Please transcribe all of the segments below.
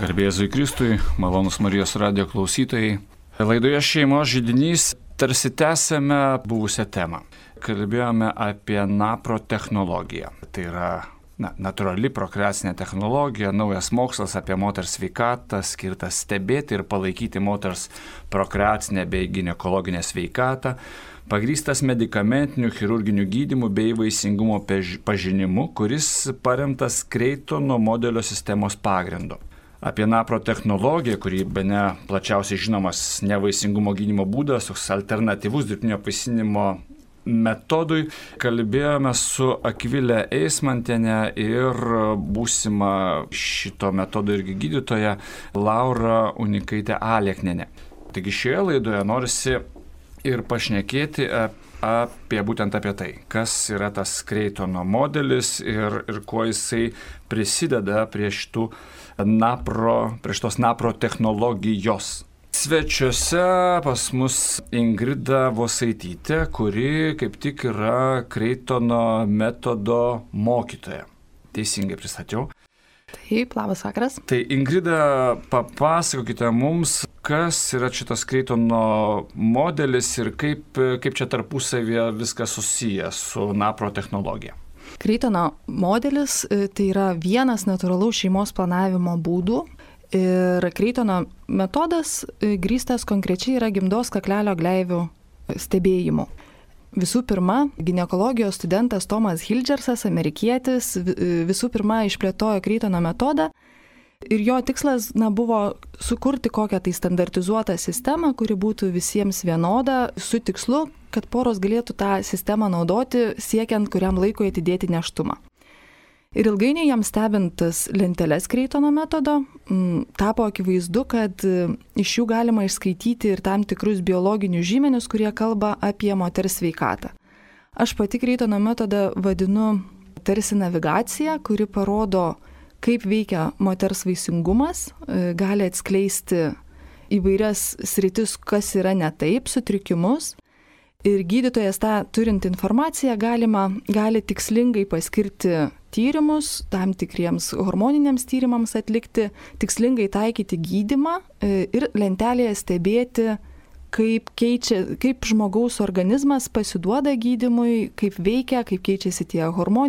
Garbė Jėzui Kristui, malonus Marijos radijo klausytojai. Laidoje Šeimos židinys tarsi tęsėme buvusią temą. Kalbėjome apie napro technologiją. Tai yra natūrali prokreacinė technologija, naujas mokslas apie moters sveikatą, skirtas stebėti ir palaikyti moters prokreacinę bei ginekologinę sveikatą, pagrįstas medikamentiniu chirurginiu gydymu bei vaisingumo pažinimu, kuris paremtas Kreitono modelio sistemos pagrindu. Apie napro technologiją, kuri bene plačiausiai žinomas nevaisingumo gydymo būdas, toks alternatyvus dirbtinio apvaisinimo metodui, kalbėjome su Akvilė Eismantienė ir būsima šito metodo irgi gydytoja Laura Unikaitė Aleknienė. Taigi šioje laidoje norisi ir pašnekėti apie būtent apie tai, kas yra tas Kreitono modelis ir kuo jisai prisideda prie šitos napro technologijos. Svečiuose pas mus Ingrida Vosaitytė, kuri kaip tik yra Kreitono metodo mokytoja. Teisingai pristačiau. Taip, labas vakaras. Tai Ingrida, papasakokite mums, kas yra šitas Kreitono modelis ir kaip čia tarpusavyje viskas susiję su napro technologija. Kreitono modelis tai yra vienas natūralaus šeimos planavimo būdų ir Kreitono metodas grįstas konkrečiai yra gimdos kaklelio gleivių stebėjimu. Visų pirma, ginekologijos studentas Tomas Hildžersas, amerikietis, visų pirma išplėtojo Kreitono metodą ir jo tikslas buvo sukurti kokią tai standartizuotą sistemą, kuri būtų visiems vienoda, su tikslu, kad poros galėtų tą sistemą naudoti, siekiant kuriam laikui atidėti nėštumą. Ir ilgainiui jam stebintas lenteles Kreitono metodo, tapo akivaizdu, kad iš jų galima išskaityti ir tam tikrus biologinius žymenis, kurie kalba apie moters sveikatą. Aš pati Kreitono metodą vadinu tarsi navigacija, kuri parodo, kaip veikia moters vaisingumas, gali atskleisti įvairias sritis, kas yra ne taip, sutrikimus. Ir gydytojas tą turint informaciją gali tikslingai paskirti tyrimus, tam tikriems hormoniniams tyrimams atlikti, tikslingai taikyti gydymą ir lentelėje stebėti, kaip žmogaus organizmas pasiduoda gydymui, kaip veikia, kaip keičiasi tie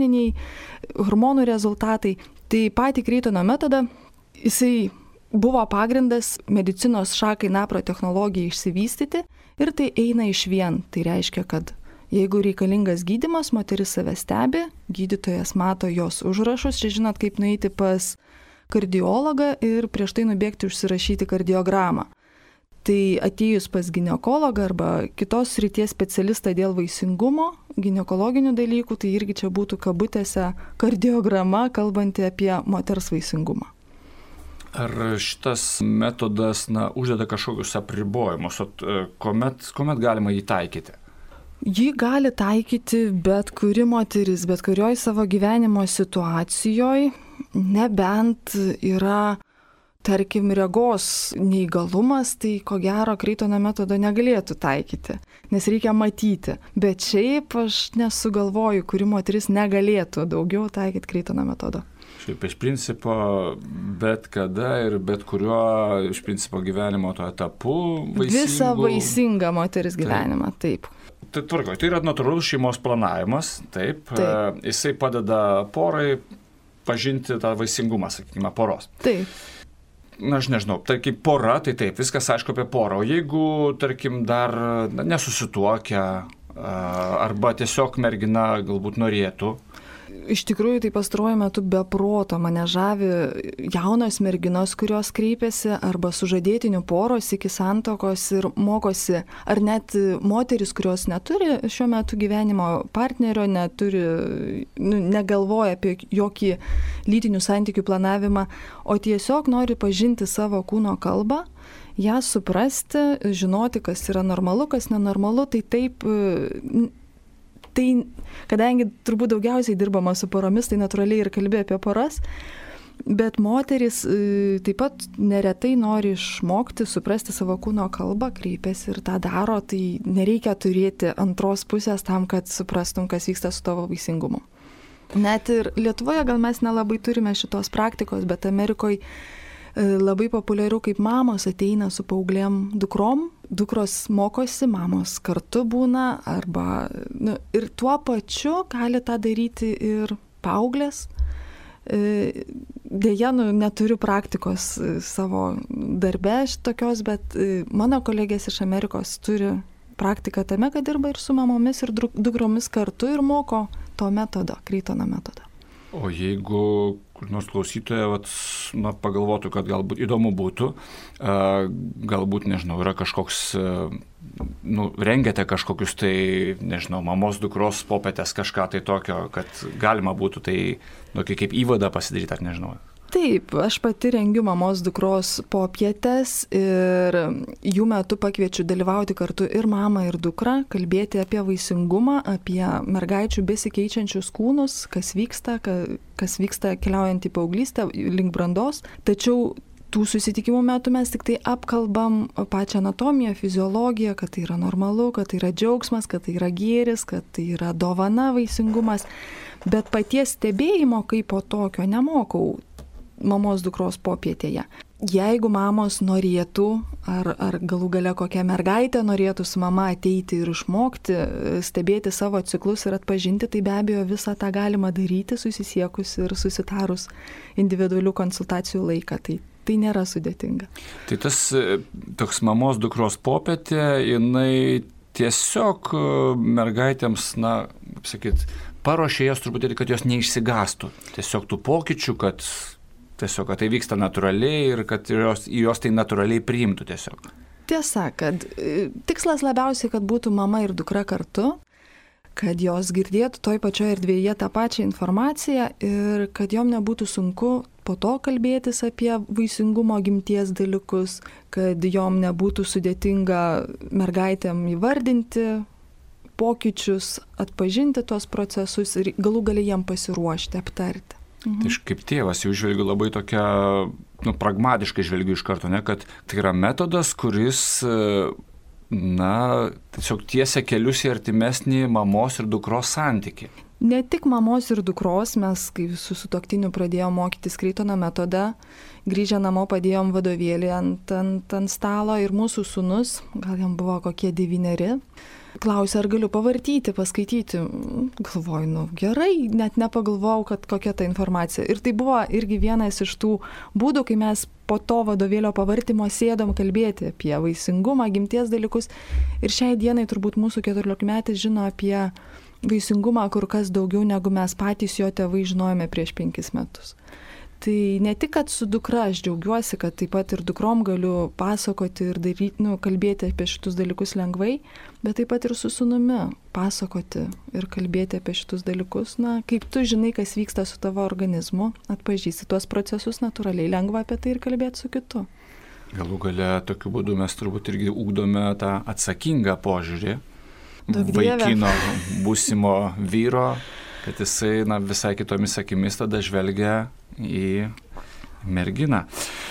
hormonų rezultatai. Tai patį Kreitono metodą, jisai buvo pagrindas medicinos šakai napro technologijai išsivystyti ir tai eina išvien. Tai reiškia, kad jeigu reikalingas gydymas, moteris save stebi, gydytojas mato jos užrašus, čia žinot, kaip nueiti pas kardiologą ir prieš tai nubėgti užsirašyti kardiogramą. Tai atėjus pas ginekologą arba kitos srities specialistą dėl vaisingumo, ginekologinių dalykų, tai irgi čia būtų kabutėse kardiograma, kalbanti apie moters vaisingumą. Ar šitas metodas uždeda kažkokius apribojimus, kuomet galima jį taikyti? Jį gali taikyti bet kuri moteris, bet kurioj savo gyvenimo situacijoje, nebent yra, tarkim, regos neįgalumas, tai ko gero Kreitono metodo negalėtų taikyti, nes reikia matyti. Bet šiaip aš nesugalvoju, kuri moteris negalėtų daugiau taikyti Kreitono metodo. Šiaip iš principo bet kada ir bet kuriuo iš principo gyvenimo to etapu vaisingų. Visą vaisingą moteris gyvenimą, taip. Tai tvarkoj, tai yra natūralus šeimos planavimas, taip. Jisai padeda porai pažinti tą vaisingumą, sakykime, poros. Taip. Aš nežinau, tarkim, pora, tai taip, viskas aišku apie porą, o jeigu, tarkim, dar nesusituokia arba tiesiog mergina galbūt norėtų. Iš tikrųjų, tai pastaruoju metu be proto mane žavi jaunos merginos, kurios kreipiasi arba sužadėtinių poros iki santuokos ir mokosi, ar net moteris, kurios neturi šiuo metu gyvenimo partnerio, negalvoja apie jokį lytinių santykių planavimą, o tiesiog nori pažinti savo kūno kalbą, ją suprasti, žinoti, kas yra normalu, kas nenormalu, tai taip. Tai, kadangi turbūt daugiausiai dirbama su poromis, tai natūraliai ir kalbė apie poras, bet moteris taip pat neretai nori išmokti, suprasti savo kūno kalbą, kreipiasi ir tą daro, tai nereikia turėti antros pusės tam, kad suprastum, kas vyksta su tavo vaisingumu. Net ir Lietuvoje gal mes nelabai turime šitos praktikos, bet Amerikoje Labai populiaru, kaip mamos ateina su paauglėm dukrom, dukros mokosi, mamos kartu būna, arba ir tuo pačiu gali tą daryti ir paauglės. Deja, neturiu praktikos savo darbe šitokios, bet mano kolegės iš Amerikos turi praktiką tame, kad dirba ir su mamomis, ir dukromis kartu ir moko to metodo, Kreitono metodo. O jeigu kur nors klausytoja pagalvotų, kad galbūt įdomu būtų, galbūt, nežinau, yra kažkoks, rengiate kažkokius tai, nežinau, mamos dukros popietės, kažką tai tokio, kad galima būtų tai, kaip įvadą pasidaryti, ar nežinau. Taip, aš pati rengiu mamos dukros popietės ir jų metu pakviečiu dalyvauti kartu ir mamą, ir dukrą, kalbėti apie vaisingumą, apie mergaičių besikeičiančius kūnus, kas vyksta keliaujant į paauglystę link brandos. Tačiau tų susitikimų metu mes tik tai apkalbam pačią anatomiją, fiziologiją, kad tai yra normalu, kad tai yra džiaugsmas, kad tai yra gėris, kad tai yra dovana vaisingumas. Bet paties stebėjimo kaip po tokio nemokau mamos dukros popietėje. Jeigu mamos norėtų, ar galų gale kokia mergaitė norėtų su mama ateiti ir išmokti, stebėti savo ciklus ir atpažinti, tai be abejo visą tą galima daryti, susisiekus ir susitarus individualių konsultacijų laiką. Tai nėra sudėtinga. Tai tas toks mamos dukros popietė, jinai tiesiog mergaitėms, kaip sakyt, paruošė jas truputėlį, kad jos neišsigastų. Tiesiog tų pokyčių, kad tai vyksta natūraliai ir kad jos tai natūraliai priimtų tiesiog. Tiesa, kad tikslas labiausiai, kad būtų mama ir dukra kartu, kad jos girdėtų toj pačioje erdvėje tą pačią informaciją ir kad jom nebūtų sunku po to kalbėtis apie vaisingumo gimties dalykus, kad jom nebūtų sudėtinga mergaitėm įvardinti pokyčius, atpažinti tuos procesus ir galų gale jiem pasiruošti, aptarti. Tai aš kaip tėvas jau žvelgiu labai tokia, pragmatiškai žvelgiu iš karto, kad tai yra metodas, kuris, tiesiog tiesia kelius į artimesnį mamos ir dukros santykį. Ne tik mamos ir dukros, mes kai su sutuoktiniu pradėjom mokytis Kreitono metodą, grįžę namo padėjom vadovėlį ant stalo ir mūsų sūnus, gal jam buvo kokie 9, klausė, ar galiu pavartyti, paskaityti. Galvoju, gerai, net nepagalvojau, kad kokia ta informacija. Ir tai buvo irgi vienas iš tų būdų, kai mes po to vadovėlio pavartymo sėdom kalbėti apie vaisingumą, gimties dalykus. Ir šiai dienai turbūt mūsų 14-metis žino apie vaisingumą kur kas daugiau, negu mes patys jo tėvai žinojome prieš 5 metus. Tai ne tik, kad su dukra aš džiaugiuosi, kad taip pat ir dukrom galiu pasakoti ir kalbėti apie šitus dalykus lengvai, bet taip pat ir su sūnumi pasakoti ir kalbėti apie šitus dalykus. Kaip tu žinai, kas vyksta su tavo organizmu, atpažįsti tuos procesus natūraliai, lengva apie tai ir kalbėti su kitu. Galų gale tokiu būdu mes turbūt irgi ugdome tą atsakingą požiūrį vaikino būsimo vyro, kad jisai visai kitomis akimis tada žvelgia į merginą.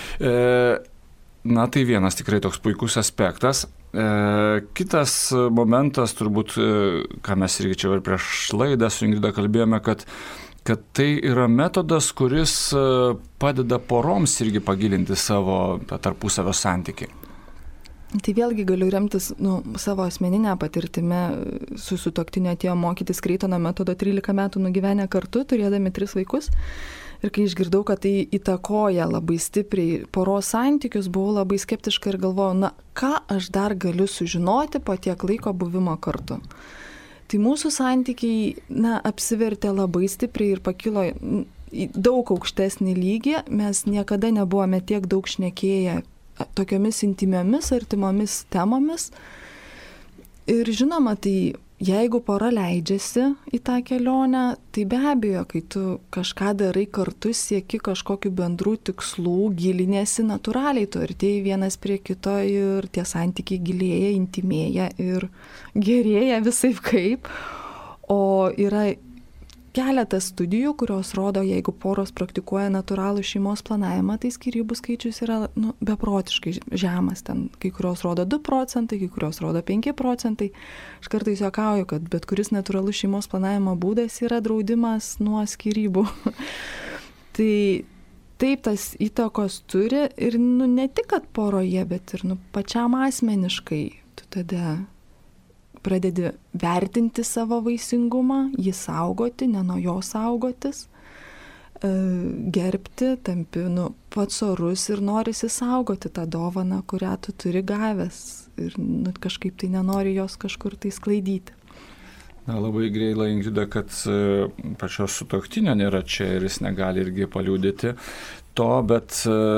Tai vienas tikrai toks puikus aspektas. Kitas momentas, turbūt, ką mes irgi čia ir prieš laidą su Ingrida kalbėjome, kad tai yra metodas, kuris padeda poroms irgi pagilinti savo tarpusavio santykį. Tai vėlgi galiu remtis savo asmeninę patirtimį, su sutuoktiniu atėjo mokytis Kreitono metodo 13 metų nugyvenę kartu, turėdami 3 vaikus. Ir kai išgirdau, kad tai įtakoja labai stipriai poros santykius, buvau labai skeptiška ir galvojau, ką aš dar galiu sužinoti po tiek laiko buvimo kartu. Tai mūsų santykiai apsivertė labai stipriai ir pakilo į daug aukštesnį lygį. Mes niekada nebuvome tiek daug šnekėję tokiomis intimiomis, artimomis temomis. Ir žinoma, tai jeigu pora leidžiasi į tą kelionę, tai be abejo, kai tu kažką darai kartu, sieki kažkokių bendrų tikslų, gilinėsi natūraliai, tu artėji vienas prie kito ir tie santykiai gilėja, intimėja ir gerėja visaip kaip. O yra keletas studijų, kurios rodo, jeigu poros praktikuoja natūralų šeimos planavimą, tai skyrybų skaičius yra beprotiškai žemas. Ten kai kurios rodo 2%, kai kurios rodo 5%. Aš kartais juokauju, kad bet kuris natūralus šeimos planavimo būdas yra draudimas nuo skyrybų. Tai taip tas įtakos turi ir ne tik, kad poroje, bet ir pačiam asmeniškai. Tu tada pradedi vertinti savo vaisingumą, jį saugoti, ne nuo jo saugotis, gerbti, tampi pats orus ir norisi saugoti tą dovaną, kurią tu turi gavęs ir kažkaip tai nenori jos kažkur tai sklaidyti. Na, labai gaila, Ingrida, kad pačios sutuoktinio nėra čia ir jis negali irgi paliudyti to, bet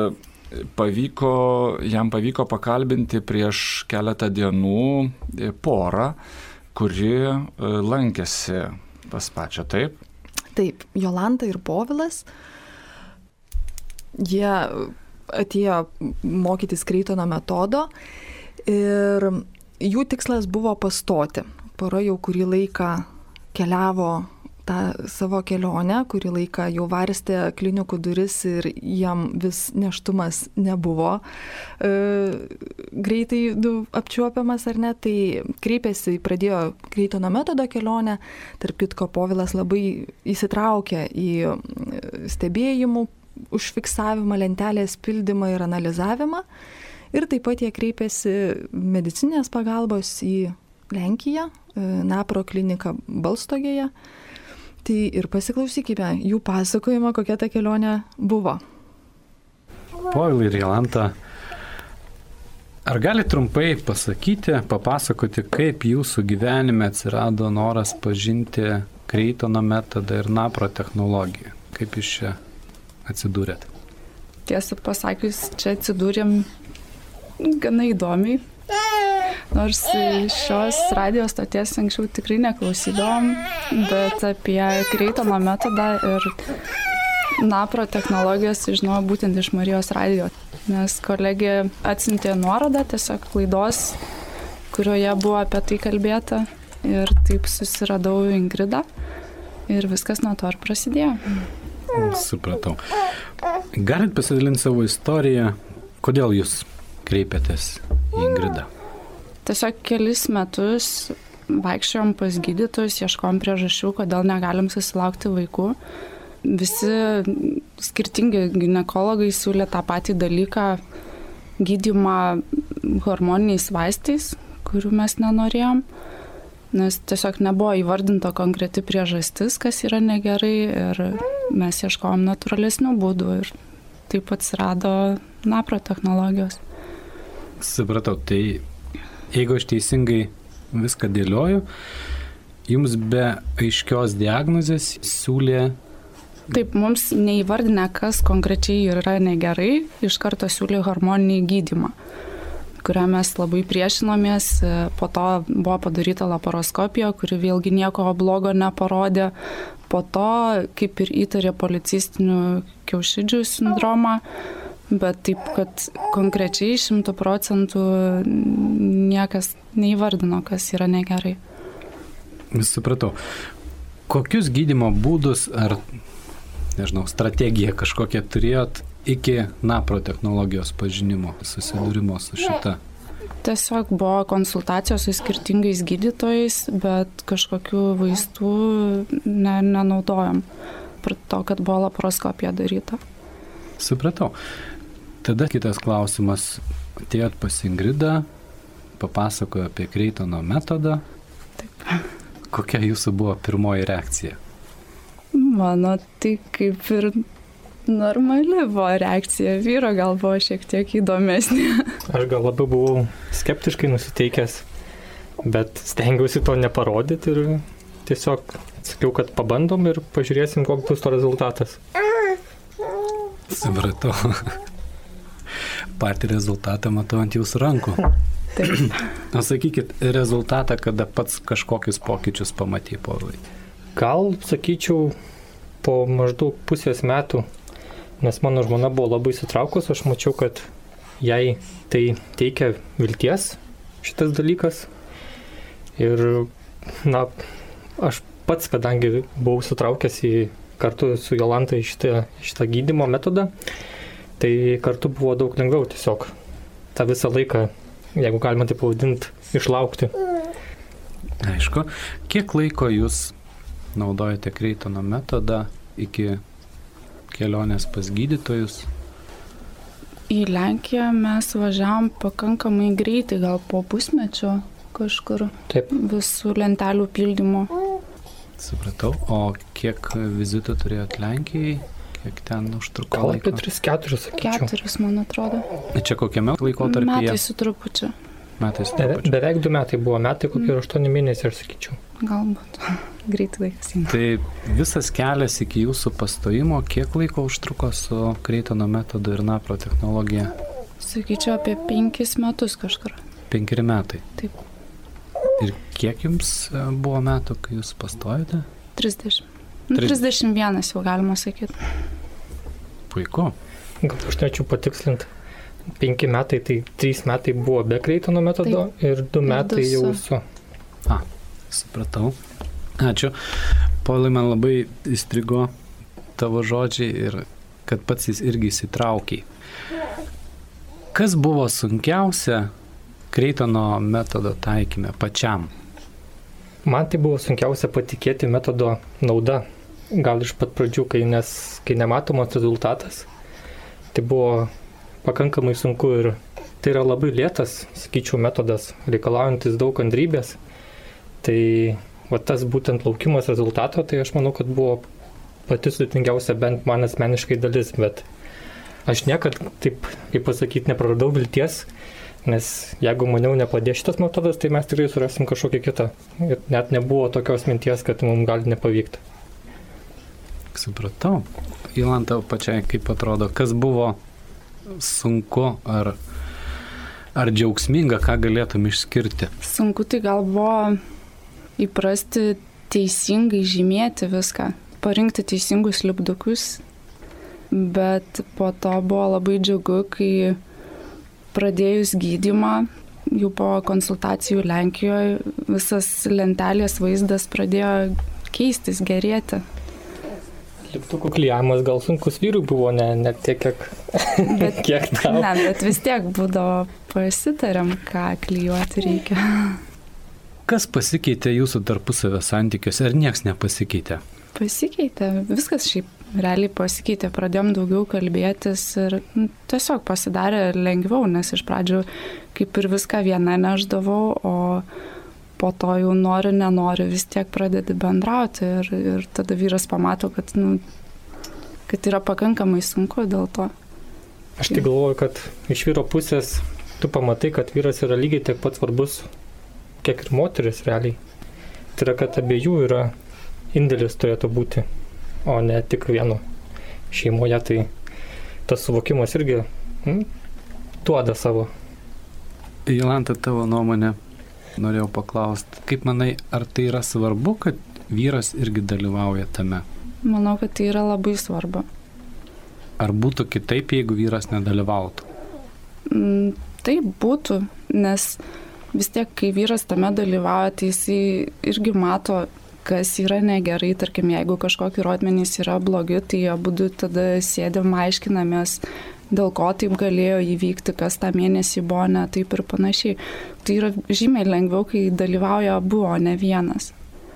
jam pavyko pakalbinti prieš keletą dienų porą, kuri lankėsi pas pačią, taip? Taip, Jolanta ir Povilas, jie atėjo mokytis Kreitono metodo ir jų tikslas buvo pastoti. Pora jau kurį laiką keliavo tą savo kelionę, kurį laiką jau varstė klinikų duris ir jam vis neštumas nebuvo greitai apčiuopiamas ar ne, tai kreipėsi, pradėjo Kreitono metodo kelionę, tarp kitko Povilas labai įsitraukė į stebėjimų užfiksavimą, lentelės pildymą ir analizavimą ir taip pat jie kreipėsi medicinės pagalbos į Lenkiją, Napro kliniką Balstogėje. Tai ir pasiklausykime jų pasakojimą, kokia ta kelionė buvo. Povilai ir Jolanta, ar gali trumpai papasakoti, kaip jūsų gyvenime atsirado noras pažinti Kreitono metodą ir Napro technologiją? Kaip jūs čia atsidūrėt? Tiesą pasakius, čia atsidūrėm gana įdomiai. Nors šios radijos stoties anksčiau tikrai neklausydavom, bet apie Kreitono metodą ir Napro technologijas žinojau būtent iš Marijos radijo. Nes kolegė atsiuntė nuorodą tiesiog laidos, kurioje buvo apie tai kalbėta ir taip susiradau Ingridą ir viskas nuo to ir prasidėjo. Supratau. Galit pasidalinti savo istoriją, kodėl jūs kreipėtės į Ingridą? Tiesiog kelis metus vaikščiojom pas gydytojus, ieškom priežasčių, kodėl negalim susilaukti vaikų. Visi skirtingi ginekologai siūlė tą patį dalyką, gydymą hormoniniais vaistais, kurių mes nenorėjom, nes tiesiog nebuvo įvardinta konkreti priežastis, kas yra negerai ir mes ieškom natūralesnių būdų ir taip atsirado Napro technologijos. Supratau, tai jeigu aš teisingai viską dėlioju, jums be aiškios diagnozės siūlė... Taip, mums neįvardinę, kas konkrečiai yra negerai, iš karto siūlė hormoninį gydymą, kurią mes labai priešinomės. Po to buvo padaryta laparoskopija, kuri vėlgi nieko blogo neparodė. Po to, kaip ir įtarė policistinių kiaušidžių sindromą, bet taip, kad konkrečiai 100% niekas neįvardino, kas yra negerai. Supratau. Kokius gydymo būdus ar, strategiją kažkokią turėjot iki Napro technologijos pažinimo, susidūrimo su šita? Tiesiog buvo konsultacijos su skirtingais gydytojais, bet kažkokių vaistų nenaudojom. Prie to, kad buvo laparoskopija daryta. Supratau. Tada kitas klausimas. Atėjot pas Ingridą, papasakojo apie Kreitono metodą. Taip. Kokia jūsų buvo pirmoji reakcija? Mano tai kaip ir normali buvo reakcija. Vyro gal buvo šiek tiek įdomesnė. Aš gal labiau buvau skeptiškai nusiteikęs, bet stengiausi to neparodyti ir tiesiog sakiau, kad pabandom ir pažiūrėsim, koks bus to rezultatas. Supratau. Patį rezultatą matau ant jūsų rankų. Taip. O sakykit, rezultatą, kada pats kažkokius pokyčius pamatė, Povilai? Gal, sakyčiau, po maždaug pusės metų, nes mano žmona buvo labai sutraukus, aš mačiau, kad jai tai teikia vilties šitas dalykas. Ir, aš pats, kadangi buvau sutraukęs kartu su Jolanta į šitą gydymo metodą, tai kartu buvo daug lengviau tiesiog tą visą laiką, jeigu galima taip pavadinti, išlaukti. kelionės pas gydytojus? Į Lenkiją mes važiavom pakankamai greitai, gal po pusmečio kažkur. Taip. Visų lentelių pildymo. Supratau. O kiek vizitų turėjot Lenkijai? Kiek ten užtruko Gal laiko? apie 3-4, sakyčiau. 4, man atrodo. Čia kokiame laikotarpyje? Metai su trupučiu. Metais su trupučiu. Beveik 2 metai buvo, metai kokie 8 mėnesiai, aš sakyčiau. Galbūt. Greitai laikas. Tai visas kelias iki jūsų pastojimo, kiek laiko užtruko su Kreitono metodu ir NAPRO technologija? Sakyčiau, apie 5 metus kažkur. 5 metai. Taip. Ir kiek jums buvo metų, kai jūs pastojate? 30. 31 jau galima sakyti. Puiku. Gal aš norėčiau patikslinti. 5 metai, tai 3 metai buvo be Kreitono metodo ir 2 metai jau su. Supratau. Ačiū. Povilai, man labai įstrigo tavo žodžiai ir kad pats jis irgi įsitraukiai. Kas buvo sunkiausia Kreitono metodo taikyme pačiam? Man tai buvo sunkiausia patikėti metodo nauda. Gal iš pat pradžių, kai nematomas rezultatas, tai buvo pakankamai sunku ir tai yra labai lėtas, sakyčiau, metodas, reikalaujantis daug kantrybės. Tai va tas būtent laukimas rezultato, tai aš manau, kad buvo pati sudėtingiausia bent man asmeniškai dalis, bet aš niekad, taip kaip pasakyti, nepraradau vilties, nes jeigu maniau nepadės šitas metodas, tai mes tikrai surasim kažkokį kitą. Ir net nebuvo tokios minties, kad mums gali nepavykti. Supratau. Jolanta, pačiai kaip atrodo, kas buvo sunku ar džiaugsminga, ką galėtum išskirti? Sunku tai gal buvo įprasti teisingai žymėti viską, parinkti teisingus lipdukus, bet po to buvo labai džiugu, kai pradėjus gydymą, jau po konsultacijų Lenkijoje, visas lentelės vaizdas pradėjo keistis, gerėti. Lipdukų klijavimas gal sunkus vyrui buvo, ne tiek, kiek tau. Ne, bet vis tiek būdavo pasitariam, ką klijuoti reikia. Kas pasikeitė jūsų tarpusavio santykiuose, ar nieks nepasikeitė? Pasikeitė, viskas šiaip realiai pasikeitė, pradėjom daugiau kalbėtis ir tiesiog pasidarė lengviau, nes iš pradžių kaip ir viską viena neždavau, o po to jau nori, nenori, vis tiek pradedi bendrauti ir tada vyras pamato, kad yra pakankamai sunku dėl to. Aš tai galvoju, kad iš vyro pusės tu pamatai, kad vyras yra lygiai tiek pat svarbus, kiek ir moteris realiai. Tai yra, kad abiejų yra indėlis turėtų būti, o ne tik vienu šeimoje. Tai tas suvokimas irgi duoda savo. Jolanta, tavo nuomonė, norėjau paklausti, kaip manai, ar tai yra svarbu, kad vyras irgi dalyvauja tame? Manau, kad tai yra labai svarbu. Ar būtų kitaip, jeigu vyras nedalyvautų? Taip būtų, nes vis tiek, kai vyras tame dalyvauja, tai jisai irgi mato, kas yra negerai. Tarkim, jeigu kažkokie rodmenys yra blogi, tai abudu tada sėdėm, aiškinamės, dėl ko taip galėjo įvykti, kas tą mėnesį buvo, ne taip ir panašiai. Tai yra žymiai lengviau, kai dalyvauja abu, o ne vienas.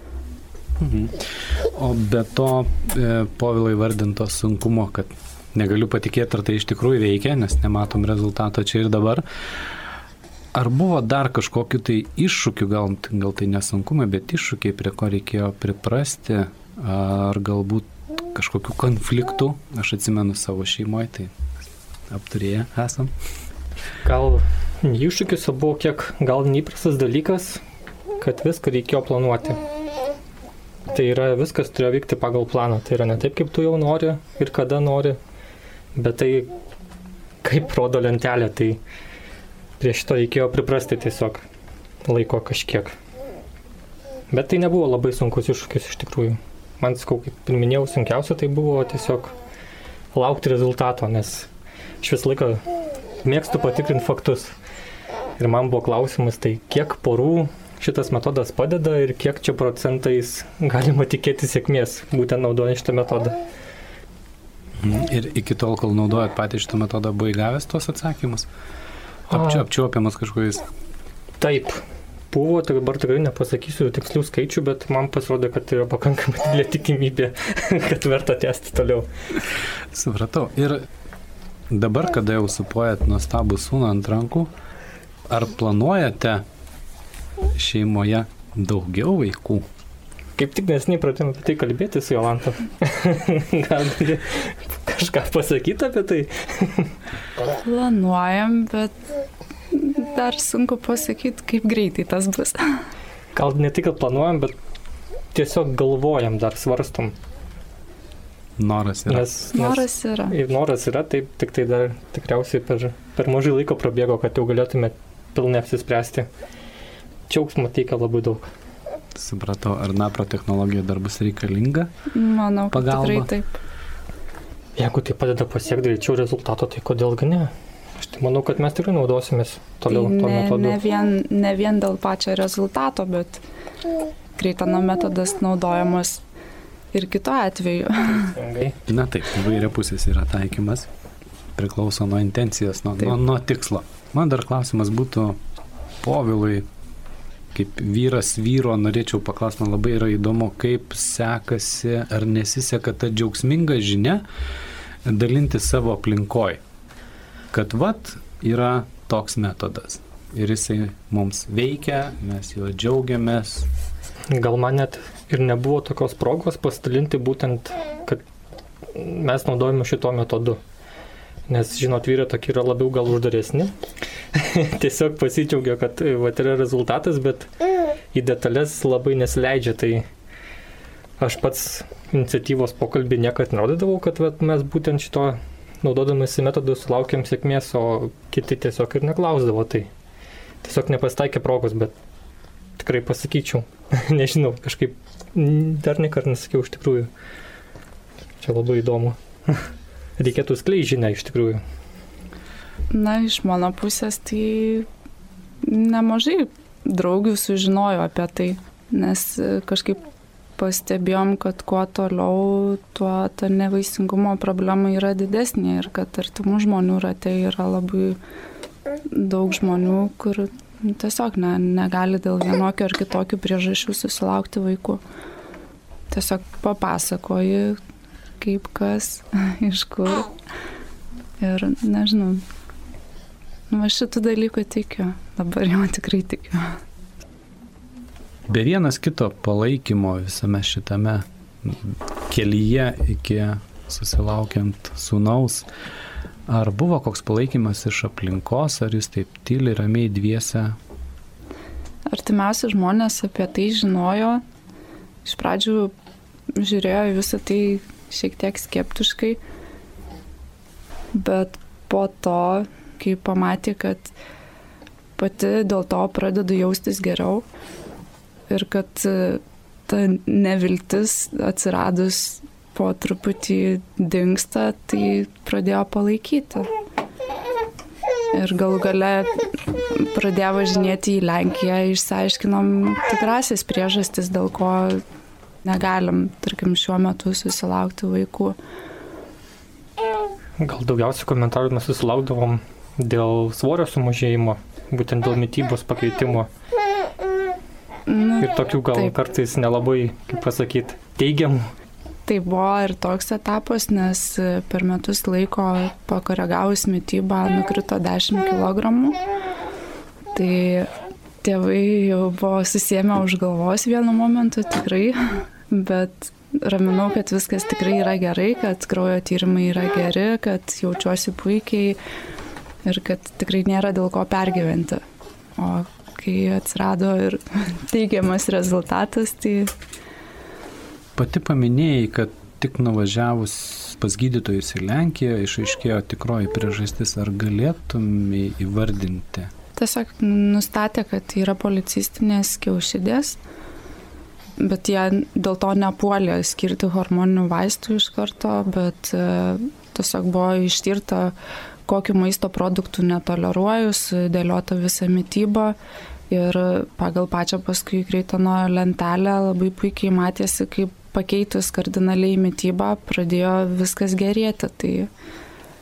O be to, Povilai vardinto sunkumo, kad negaliu patikėti, ar tai iš tikrųjų veikia, nes nematom rezultato čia ir dabar. Ar buvo dar kažkokiu tai iššūkiu, gal tai nesunkumai, bet iššūkiai, prie ko reikėjo priprasti, ar galbūt kažkokių konfliktų? Aš atsimenu savo šeimoje, tai apturėję esam. Gal iššūkis buvo kiek gal neįprastas dalykas, kad viską reikėjo planuoti. Tai yra, viskas turėjo vykti pagal planą. Tai yra ne taip, kaip tu jau nori ir kada nori, bet tai kaip rodo lentelė, tai prie šito reikėjo priprasti tiesiog laiko kažkiek. Bet tai nebuvo labai sunkus iššūkis iš tikrųjų. Man, sakau, kaip ir minėjau, sunkiausia tai buvo tiesiog laukti rezultato, nes aš visą laiką mėgstu patikrinti faktus. Ir man buvo klausimas, tai kiek porų šitas metodas padeda ir kiek čia procentais galima tikėti sėkmės, būtent naudojant šitą metodą. Ir iki tol, kol naudojat patį šitą metodą, buvai gavęs tuos atsakymus? Apčiuopiamas kažkokiais? Taip. buvo, tai dabar tikrai nepasakysiu tikslių skaičių, bet man pasirodė, kad tai yra pakankamai didelė tikimybė, kad verta tęsti toliau. Supratau. Ir dabar, kada jau supojat nuostabų sūnų ant rankų, ar planuojate šeimoje daugiau vaikų? Kaip tik nesiniai pradėjome apie tai kalbėti su Jolanta. Gal kažką pasakyti apie tai? Planuojam, bet dar sunku pasakyti, kaip greitai tas bus. Gal ne tik, kad planuojam, bet tiesiog galvojam, dar svarstom. Noras yra. Noras yra. Noras yra, taip, tik tai dar tikriausiai per mažai laiko prabėgo, kad jau galėtume pilnai apsispręsti. Džiaugsmo teikia labai daug. Supratau, ar napro technologija dar bus reikalinga? Manau, kad pagalba? Tikrai taip. Jeigu tai padeda pasiekti greičiau rezultato, tai kodėlgi ne? Aš tai manau, kad mes tikrai naudosimės toliau to metodu. Ne vien dėl pačio rezultato, bet greitano metodas naudojamas ir kitu atveju. Na taip, įvairiapusės yra taikymas, priklauso nuo intencijos, nuo tikslo. Man dar klausimas būtų Povilui, kaip vyras vyro, norėčiau paklausti, man labai yra įdomu, kaip sekasi ar nesiseka ta džiaugsminga žinia dalinti savo aplinkoj, kad vat yra toks metodas ir jisai mums veikia, mes juo džiaugiamės. Gal man net ir nebuvo tokios progos pasidalinti būtent, kad mes naudojame šito metodu. Nes, žinot, vyrai tokie yra labiau gal uždaresni. Tiesiog pasidžiaugia, kad yra rezultatas, bet į detalės labai nesileidžia. Tai aš pats iniciatyvos pokalbį niekad nerodydavau, kad mes būtent šito naudodamasi metodu sulaukiam sėkmės, o kiti tiesiog ir neklausdavo. Tai tiesiog nepasitaikė progos, bet tikrai pasakyčiau. Nežinau, kažkaip dar nekart nesakiau iš tikrųjų. Čia labai įdomu. Reikėtų skleisti žinią iš tikrųjų. Na, iš mano pusės tai nemažai draugių sužinojo apie tai, nes kažkaip pastebėjom, kad kuo toliau, tuo ta nevaisingumo problema yra didesnė ir kad artimų žmonių rate yra labai daug žmonių, kur tiesiog negali dėl vienokio ar kitokių priežasčių susilaukti vaikų. Tiesiog papasakoji, kaip kas, iš kur. Ir nežinau, šitų dalykų tikiu, dabar jau tikrai tikiu. Be vienas kito palaikymo visame šitame kelyje iki susilaukiant sūnaus, ar buvo koks palaikymas iš aplinkos, ar jūs taip tyliai, ramiai dviese? Artimiausi žmonės apie tai žinojo. Iš pradžių žiūrėjo visą tai šiek tiek skeptiškai, bet po to, kai pamatė, kad pati dėl to pradedu jaustis geriau ir kad ta neviltis atsiradus po truputį dingsta, tai pradėjo palaikyti. Ir galų gale pradėjo važinėti į Lenkiją, išsiaiškinom tikrasis priežastis, dėl ko negalim, tarkim, šiuo metu susilaukti vaikų. Gal daugiausiai komentarų mes susilaukdavom dėl svorio sumažėjimo, būtent dėl mitybos pakeitimo. Ir tokių gal kartais nelabai, kaip pasakyti, teigiamų. Tai buvo ir toks etapas, nes per metus laiko pakoregavus mitybą nukrito 10 kg. Tai tėvai jau buvo susiėmę už galvos vienu momentu, tikrai, bet raminau, kad viskas tikrai yra gerai, kad kraujo tyrimai yra geri, kad jaučiuosi puikiai ir kad tikrai nėra dėl ko pergyventi. O kai atsirado ir teigiamas rezultatas, tai... Pati paminėjai, kad tik nuvažiavus pas gydytojus į Lenkiją išaiškėjo tikroji priežastis, ar galėtumai įvardinti? Tiesiog nustatė, kad yra policistinės kiaušidės, bet jie dėl to nepuolė skirti hormoninių vaistų iš karto, bet tiesiog buvo ištirta, kokiu maisto produktų netoleruoju, sudėliota visa mityba ir pagal pačią paskui greitano lentelę labai puikiai matėsi, kaip pakeitus kardinaliai mitybą pradėjo viskas gerėti, tai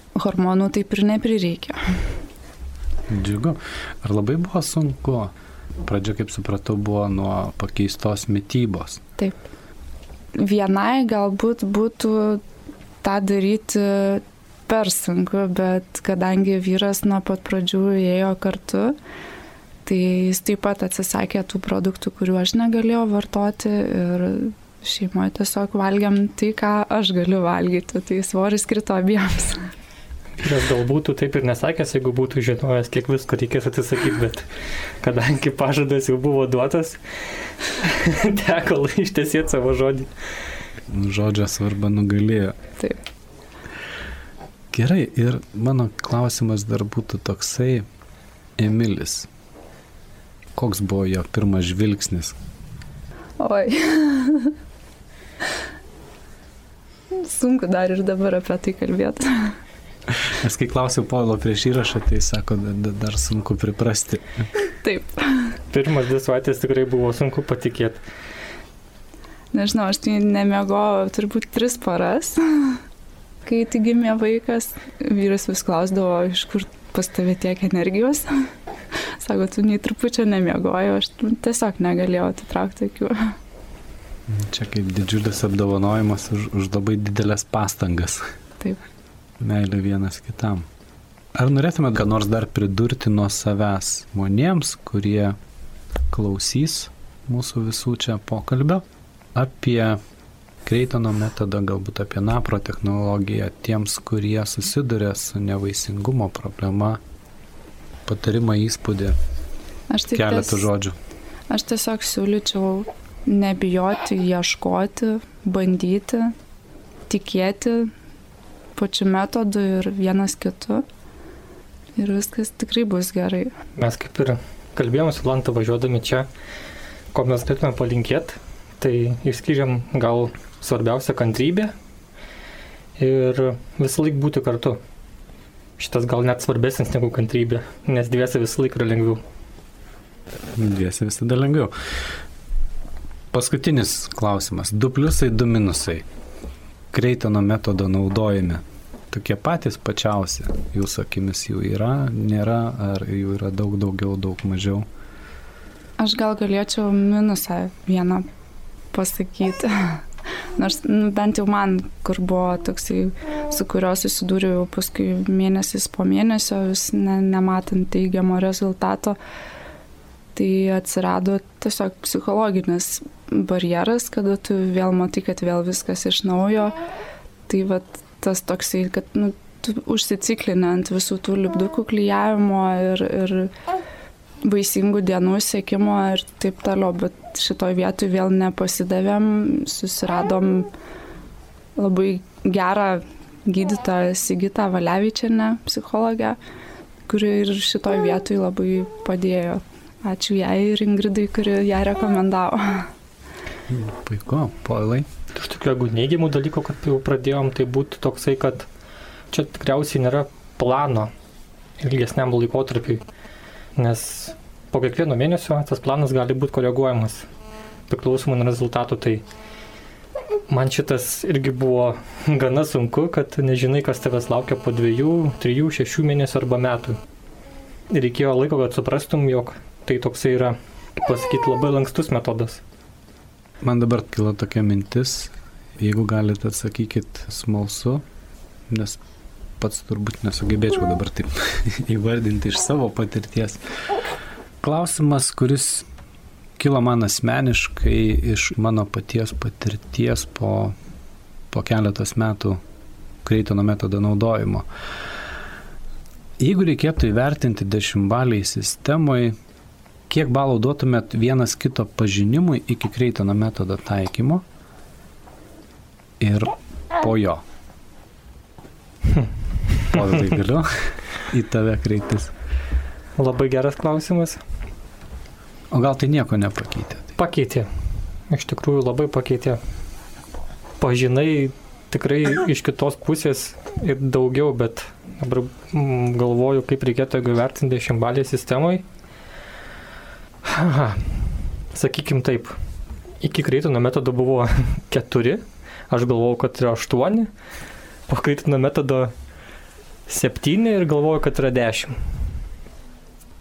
hormonų taip ir neprireikė. Džiugu. Ar labai buvo sunku pradžia, kaip supratau, buvo nuo pakeistos mitybos. Taip. Vienai galbūt būtų tą daryti per sunku, bet kadangi vyras nuo pat pradžių ėjo kartu, tai jis taip pat atsisakė tų produktų, kurių aš negalėjau vartoti ir šeimoje tiesiog valgiam tai, ką aš galiu valgyti, tai svoris krito abiems. Vyras gal būtų taip ir nesakęs, jeigu būtų žinojęs, kiek visko reikės atsisakyti, bet kadangi pažadas jau buvo duotas, teko ištesėti savo žodį. Žodžio svarba nugalėjo. Taip. Gerai, ir mano klausimas dar būtų toksai, Emilis. Koks buvo jo pirmas žvilgsnis? Oi. Sunku dar ir dabar apie tai kalbėti. Nes kai klausiau Povilo prieš įrašą, tai sako, dar sunku priprasti. Taip. Pirmas 2 savaitės tikrai buvo sunku patikėti. Nežinau, aš tai nemiegojau turbūt 3 paras. Kai tik gimė vaikas, vyras vis klausdavo, iš kur pas tave tiek energijos. Sako, tu nei trupučio nemiegojo, aš tiesiog negalėjau atitraukti akių. Čia kaip didžiulis apdovanojimas už labai didelės pastangas. Taip. Meilė vienas kitam. Ar norėtumėt ką nors dar pridurti nuo savęs žmonėms, kurie klausys mūsų visų čia pokalbio apie Kreitono metodą, galbūt apie napro technologiją, tiems, kurie susiduria su nevaisingumo problema, patarimą, įspūdį, keletų žodžių? Aš tiesiog siūlyčiau nebijoti, ieškoti, bandyti, tikėti pačiu metodu ir vienas kitu. Ir viskas tikrai bus gerai. Mes kaip ir kalbėjome su Jolanta važiuodami čia, ko mes galėtume palinkėti, tai išskyrėm gal svarbiausia kantrybė ir visą laiką būti kartu. Šitas gal net svarbesnis negu kantrybė, nes dviese visą laiką yra lengviau. Dviese visada lengviau. Paskutinis klausimas. 2 pliusai, 2 minusai. Kreitono metodo naudojami. Tokie patys pačiausi. Jūsų akimis jų yra, nėra, ar jų yra daug daugiau, daug mažiau? Aš gal galėčiau minusą vieną pasakyti. Nors bent jau man, kur buvo toksai, su kurio susidūriau paskui mėnesis po mėnesio, vis nematant teigiamo rezultato, tai atsirado tiesiog psichologinis barjeras, kada tu vėl matai, kad vėl viskas iš naujo. Tai vat tas toksai, kad tu užsiciklini ant visų tų lipdukų klijavimo ir vaisingų dienų siekimo ir taip toliau, bet šitoj vietoj vėl nepasidavėm, susiradom labai gerą gydytoją Sigitą Valevičienę, psichologę, kuri ir šitoj vietoj labai padėjo. Ačiū jai ir Ingridai, kuri ją rekomendavo. Puiku, Povilai. Iš tokių, jeigu neigiamų dalykų, kad jau pradėjom, tai būtų toksai, kad čia tikriausiai nėra plano ilgesniam laikotarpiui, nes po kiekvieno mėnesio tas planas gali būti koreguojamas priklausomai nuo rezultatų. Tai man šitas irgi buvo gana sunku, kad nežinai, kas tavęs laukia po 2, 3, 6 mėnesių arba metų. Ir reikėjo laiko, kad suprastum, jog tai toksai yra, pasakyti, labai lankstus metodas. Man dabar kilo tokia mintis, jeigu galite atsakykit smalsu, nes pats turbūt nesugebėčiau dabar taip įvardinti iš savo patirties. Klausimas, kuris kilo man asmeniškai iš mano paties patirties po keletos metų Kreitono metodo naudojimo. Jeigu reikėtų įvertinti 10-baliai sistemoje, kiek balų duotumėt vienas kito pažinimui iki Kreitono metodo taikymo ir po jo? Povilai, galiu į tave kreiptis? Labai geras klausimas. O gal tai nieko nepakeitė? Pakeitė. Iš tikrųjų labai pakeitė. Pažinai tikrai iš kitos pusės ir daugiau, bet dabar galvoju, kaip reikėtų įvertinti 10-balį sistemoje. Sakykim taip, iki Kreitono metodo buvo 4, aš galvojau, kad yra 8, po Kreitono metodo 7 ir galvoju, kad yra 10.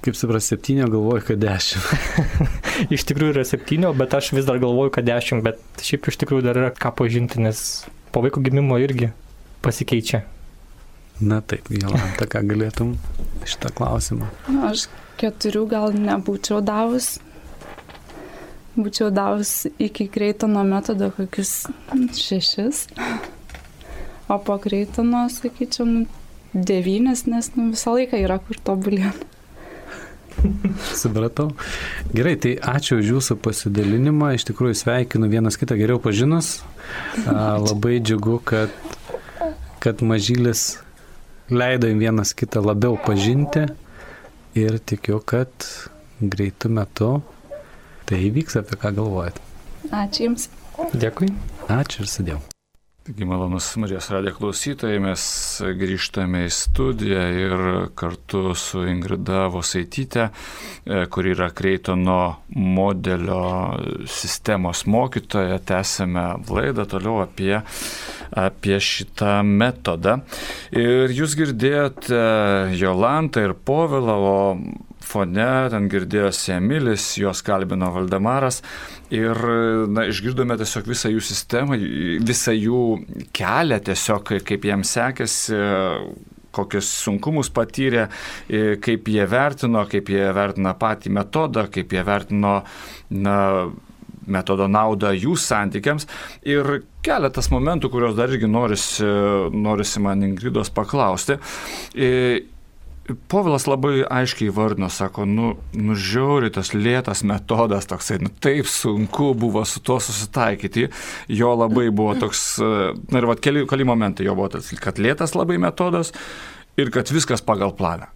Kaip supras, 7, galvoju, kad 10. Iš tikrųjų yra 7, bet aš vis dar galvoju, kad 10, bet šiaip iš tikrųjų dar yra ką pažinti, nes po vaiko gimimo irgi pasikeičia. Na taip, Jolanta, ką galėtum šitą klausimą? Aš 4 gal nebūčiau davus. Būčiau davus iki Kreitono metodo kokius 6. O po Kreitono, sakyčiau, 9, nes visą laiką yra kur tobulėti. Supratau. Gerai, tai ačiū už jūsų pasidalinimą. Iš tikrųjų sveikinu vienas kitą geriau pažinus. Labai džiugu, kad mažylis leido vienas kitą labiau pažinti ir tikiu, kad greitų metu tai įvyks, apie ką galvojate. Ačiū Jums. Dėkui. Ačiū ir sudėjau. Taigi, malonus Marijos radijo klausytojai, mes grįžtame į studiją ir kartu su Ingrida Vosaityte, kuri yra Kreitono modelio sistemos mokytoja, tęsime laidą toliau apie šitą metodą. Ir jūs girdėjote Jolantą ir Povilą, o fone ten girdėjosi Emilis, juos kalbino Valdemaras ir išgirdome tiesiog visą jų sistemą, visą jų kelią tiesiog, kaip jiems sekėsi, kokius sunkumus patyrė, kaip jie vertina patį metodą, kaip jie vertino metodo naudą jų santykiams. Ir keletas momentų, kuriuos dar irgi norisi man Ingridos paklausti. Povilas labai aiškiai įvardino, sako, žiauriai tas lėtas metodas toksai, taip sunku buvo su tuo susitaikyti, jo labai buvo toks, ir keli momentai jo buvo tas, kad lėtas labai metodas ir kad viskas pagal planą.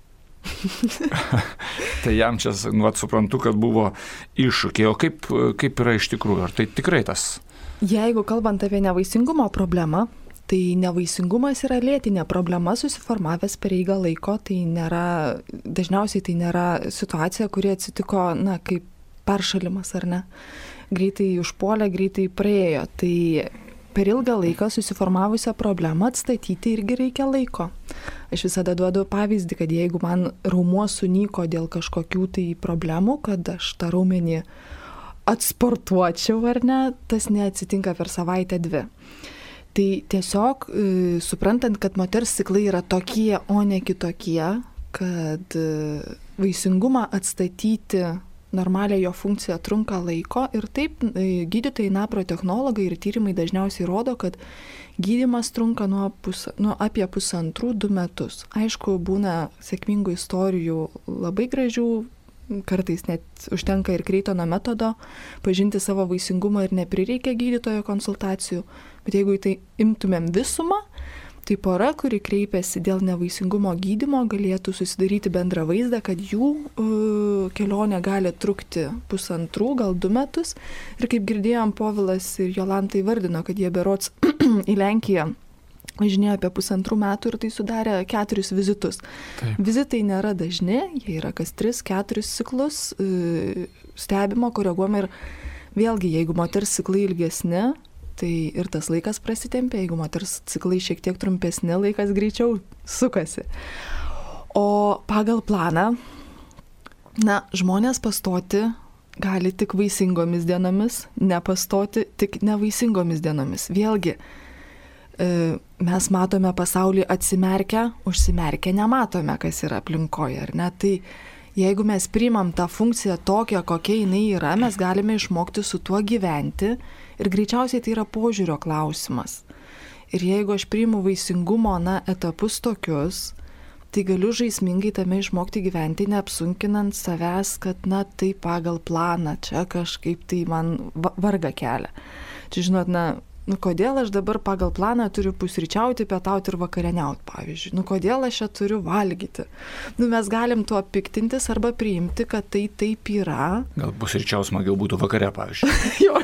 Tai jam čia, suprantu, kad buvo iššūkiai, o kaip yra iš tikrųjų, ar tai tikrai tas? Jeigu kalbant apie nevaisingumo problemą, tai nevaisingumas yra lėtinė problema susiformavęs per ilgą laiko, dažniausiai tai nėra situacija, kuri atsitiko, kaip peršalimas, ar ne. Greitai užpuolė, greitai praėjo. Tai per ilgą laiką susiformavusią problemą atstatyti irgi reikia laiko. Aš visada duodu pavyzdį, kad jeigu man raumuo sunyko dėl kažkokių tai problemų, kad aš tą raumenį atsportuočiau, ar ne, tas neatsitinka per savaitę 2. Tai tiesiog suprantant, kad moters ciklai yra tokie, o ne kitokie, kad vaisingumą atstatyti normalią jo funkciją trunka laiko ir taip gydytojai, naprotechnologai ir tyrimai dažniausiai rodo, kad gydymas trunka apie 1,5–2 metus. Aišku, būna sėkmingų istorijų labai gražių, kartais net užtenka ir Kreitono metodo pažinti savo vaisingumą ir neprireikia gydytojo konsultacijų. Bet jeigu tai imtumėm visumą, tai pora, kuri kreipiasi dėl nevaisingumo gydymo, galėtų susidaryti bendrą vaizdą, kad jų kelionė gali trukti 1,5, gal 2 metus. Ir kaip girdėjom, Povilas ir Jolanta įvardino, kad jie berods į Lenkiją važinėjo apie 1,5 metų ir tai sudarė 4 vizitus. Taip. Vizitai nėra dažni, jie yra kas 3–4 ciklus, stebimo, koreguojama ir vėlgi, jeigu moters ciklai ilgesni, tai ir tas laikas prasitempia, jeigu moters ciklai šiek tiek trumpesni, laikas greičiau sukasi. O pagal planą, žmonės pastoti gali tik vaisingomis dienomis, nepastoti tik nevaisingomis dienomis. Vėlgi, mes matome pasaulį atsimerkę, užsimerkę nematome, kas yra aplinkoje, ar ne? Tai jeigu mes priimam tą funkciją tokią, kokia jinai yra, mes galime išmokti su tuo gyventi ir greičiausiai tai yra požiūrio klausimas. Ir jeigu aš priimu vaisingumo, etapus tokius, tai galiu žaismingai tame išmokti gyventi, neapsunkinant savęs, kad, tai pagal planą, čia kažkaip tai man varga kelia. Čia, žinot, kodėl aš dabar pagal planą turiu pusryčiauti, pietauti ir vakarieniauti, pavyzdžiui. Kodėl aš čia turiu valgyti. Mes galim tuo piktintis arba priimti, kad tai taip yra. Gal pusryčiaus smagiau būtų vakare, pavyzdžiui. Jo.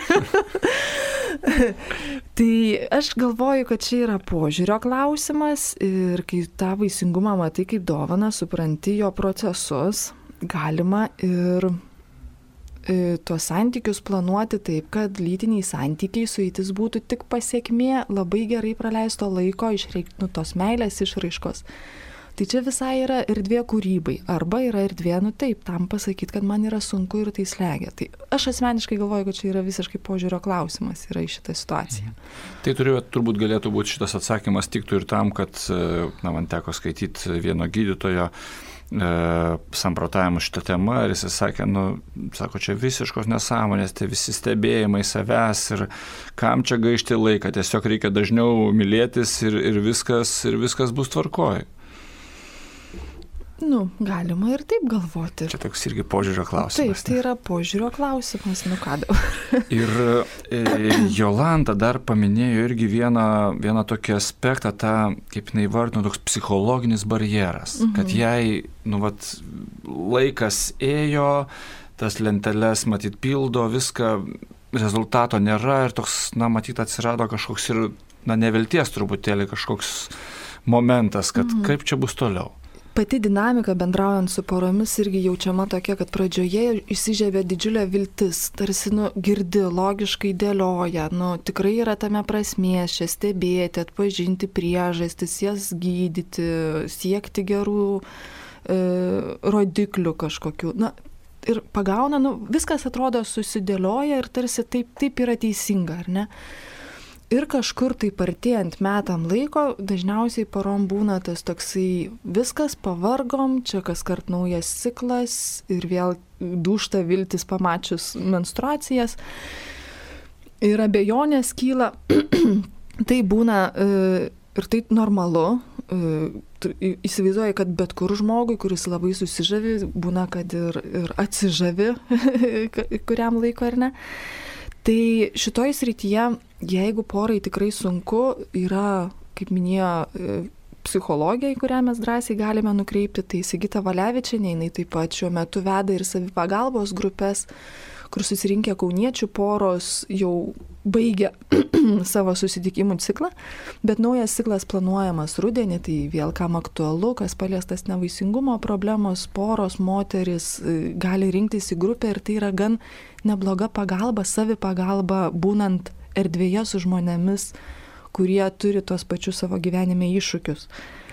Tai aš galvoju, kad čia yra požiūrio klausimas ir kai tą vaisingumą matai kaip dovaną, supranti jo procesus, galima ir tuos santykius planuoti taip, kad lytiniai santykiai sueitis būtų tik pasiekmė labai gerai praleisto laiko, tos meilės išraiškos. Tai čia visai yra erdvė kūrybai, arba yra erdvė, taip, tam pasakyti, kad man yra sunku ir tai slegia. Tai aš asmeniškai galvoju, kad čia yra visiškai požiūrio klausimas yra į šitą situaciją. Tai turbūt galėtų būti šitas atsakymas tiktų ir tam, kad, man teko skaityti vieno gydytojo samprotavimų šitą temą ir jis sakė, sako, čia visiškos nesąmonės, tai visi stebėjimai savęs ir kam čia gaišti laiką, tiesiog reikia dažniau mylėtis ir viskas bus tvarkoj. Galima ir taip galvoti. Čia toks irgi požiūrio klausimas. Taip, tai yra požiūrio klausimas, ką dabar. Ir Jolanta dar paminėjo irgi vieną tokį aspektą, kaip jinai vardino, toks psichologinis barjeras, kad jai, laikas ėjo, tas lenteles matyt pildo, viską, rezultato nėra ir toks, matyt, atsirado kažkoks ir, nevilties truputėlį kažkoks momentas, kad kaip čia bus toliau. Pati dinamika bendraujant su poromis irgi jaučiama tokia, kad pradžioje įsižiebė didžiulė viltis, tarsi girdi, logiškai dėlioja, tikrai yra tame prasmės, čia stebėti, atpažinti priežastis, jas gydyti, siekti gerų rodiklių kažkokių. Ir pagauna, viskas atrodo susidėlioja ir tarsi taip yra teisinga, ar ne? Ir kažkur taip artėjant metam laiko, dažniausiai porom būna tas toksai viskas pavargom, čia kaskart naujas ciklas ir vėl dūžta viltis pamačius menstruacijas ir abejonės kyla. Tai būna ir tai normalu. Įsivaizduoju, kad bet kur žmogui, kuris labai susižavi, būna, kad ir atsižavi kuriam laiko ar ne. Tai šitoj srityje, jeigu porai tikrai sunku, yra, kaip minėjo, psichologija, į kurią mes drąsiai galime nukreipti, tai Sigita Valevičienė, jinai taip pat šiuo metu veda ir savipagalbos grupės, kur susirinkę kauniečių poros jau baigia savo susitikimų ciklą, bet naujas ciklas planuojamas rudenį, tai vėl kam aktualu, kas paliestas nevaisingumo problemos, poros, moteris gali rinktis į grupę ir tai yra gan nebloga pagalba, savipagalba, būnant erdvėje su žmonėmis, kurie turi tos pačius savo gyvenime iššūkius.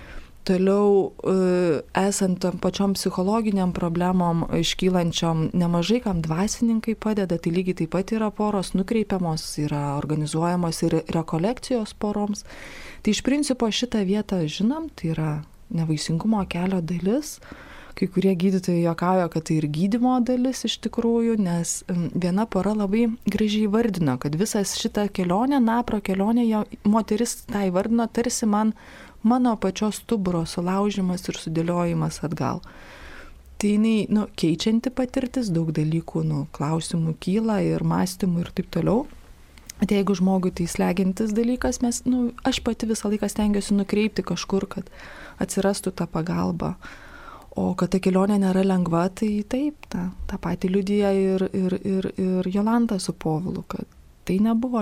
Toliau, esant tam pačiom psichologiniam problemom iškylančiom, nemažai kam dvasininkai padeda, tai lygiai taip pat yra poros nukreipiamos, yra organizuojamos ir rekolekcijos poroms. Tai iš principo šitą vietą žinom, tai yra nevaisingumo kelio dalis. Kai kurie gydytojai juokauja, kad tai ir gydymo dalis iš tikrųjų, nes viena pora labai gražiai įvardino, kad visas šitą kelionę, napro kelionę, moteris tą įvardino tarsi mano pačios stuburo sulaužimas ir sudėliojimas atgal. Tai jinai, keičianti patirtis, daug dalykų, klausimų kyla ir mąstymų ir taip toliau. Tai jeigu žmogui tai slegiantis dalykas, aš pati visą laiką stengiuosi nukreipti kažkur, kad atsirastų ta pagalba. O kad ta kelionė nėra lengva, tai taip, tą patį liudija ir Jolanta su Povilu, kad tai nebuvo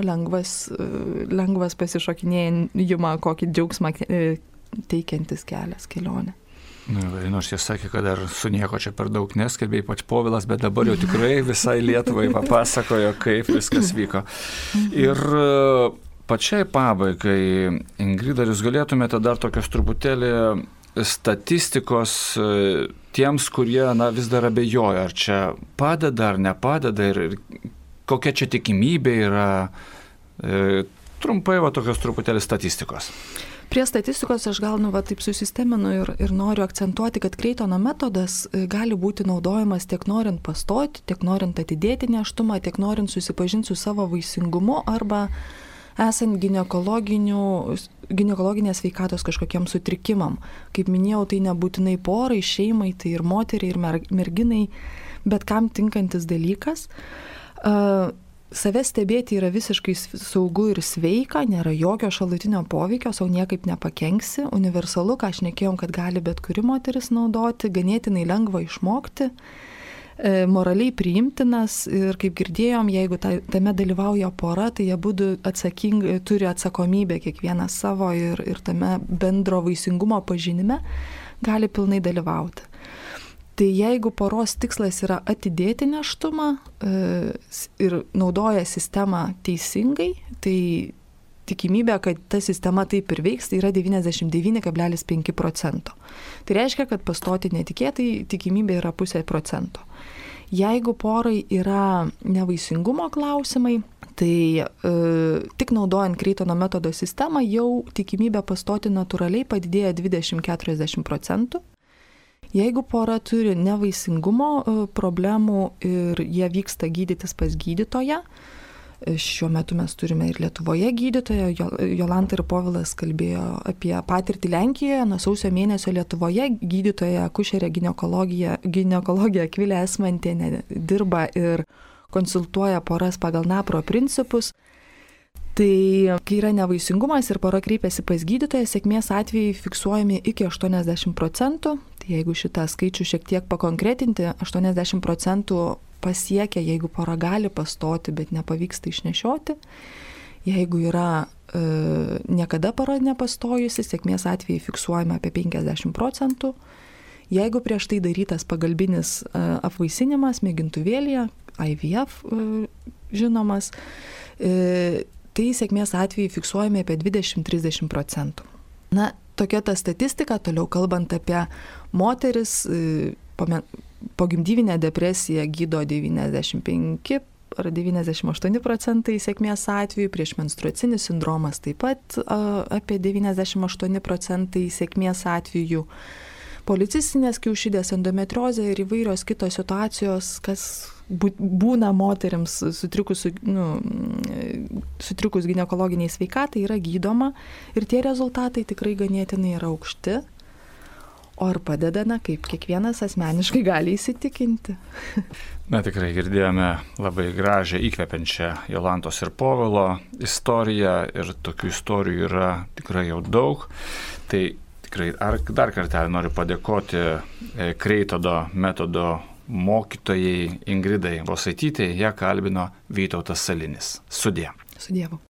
lengvas pasišokinėjimą, kokį džiaugsmą teikiantis kelias, kelionė. Nors jie sakė, kad dar su nieko čia per daug neskelbė, ypač Povilas, bet dabar jau tikrai visai Lietuvai papasakojo, kaip viskas vyko. Ir pačiai pabaigai, Ingrida, jūs galėtumėte dar tokios truputėlį statistikos tiems, kurie vis dar abejoja, ar čia padeda ar nepadeda ir kokia čia tikimybė yra. Trumpai tokios truputėlį statistikos. Prie statistikos aš gal taip susisteminu ir noriu akcentuoti, kad Kreitono metodas gali būti naudojamas tiek norint pastoti, tiek norint atidėti nėštumą, tiek norint susipažinti su savo vaisingumu arba esant ginekologinės sveikatos kažkokiem sutrikimam. Kaip minėjau, tai nebūtinai porai, šeimai, tai ir moteriai, ir merginai, bet kam tinkantis dalykas. Save stebėti yra visiškai saugu ir sveika, nėra jokio šalutinio poveikio, sau niekaip nepakenksi. Universalu, ką aš šnekėjom, kad gali bet kuri moteris naudoti, ganėtinai lengva išmokti, moraliai priimtinas ir kaip girdėjom, jeigu tame dalyvauja pora, tai jie abudu turi atsakomybę kiekvieną savo ir tame bendro vaisingumo pažinime gali pilnai dalyvauti. Tai jeigu poros tikslas yra atidėti nėštumą ir naudoja sistemą teisingai, tai tikimybė, kad ta sistema taip ir veiks, tai yra 99,5%. Tai reiškia, kad pastoti netikėtai tikimybė yra 0,5%. Jeigu porai yra nevaisingumo klausimai, tai tik naudojant Kreitono metodo sistemą jau tikimybė pastoti natūraliai padidėja 20-40%. Jeigu pora turi nevaisingumo problemų ir jie vyksta gydytis pas gydytoją, šiuo metu mes turime ir Lietuvoje gydytoją, Jolanta ir Povilas kalbėjo apie patirtį Lenkijoje, nuo sausio mėnesio Lietuvoje gydytoja akušerė ginekologija Akvilė Esmantienė dirba ir konsultuoja poras pagal NAPRO principus. Tai kai yra nevaisingumas ir pora kreipiasi pas gydytoją, sėkmės atvejai fiksuojami iki 80%. Tai jeigu šitą skaičių šiek tiek pakonkretinti, 80% pasiekia, jeigu pora gali pastoti, bet nepavyksta išnešioti. Jeigu yra niekada pora nepastojusi, sėkmės atvejai fiksuojami apie 50%. Jeigu prieš tai darytas pagalbinis apvaisinimas mėgintuvėlyje, IVF žinomas, tai sėkmės atvejai fiksuojami apie 20-30%. Na, tokia ta statistika, toliau kalbant apie moteris, pogimdyvinę depresiją gydo 95 ar 98% sėkmės atvejų, priešmenstruacinis sindromas taip pat apie 98% sėkmės atvejų. Policistinės kiaušidės, endometriozė ir įvairios kitos situacijos, kas būna moteriams sutrikus ginekologiniai sveikatai, yra gydoma ir tie rezultatai tikrai ganėtinai yra aukšti. O ar padeda, kaip kiekvienas asmeniškai gali įsitikinti? Na, tikrai girdėjome labai gražią, įkvepiančią Jolantos ir Povilo istoriją ir tokių istorijų yra tikrai jau daug. Tai tikrai dar kartelį noriu padėkoti Kreitono metodo mokytojai Ingridai Vosaitytei, ją kalbino Vytautas Salinis. Sudie. Su Dievu.